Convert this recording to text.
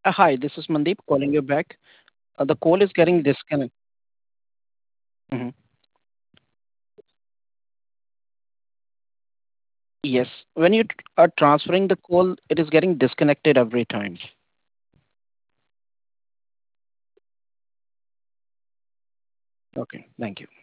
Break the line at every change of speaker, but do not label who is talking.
Hi, this is Mandeep calling you back. The call is getting disconnected. Mhm. Yes, when you are transferring the call, it is getting disconnected every time. Okay, thank you.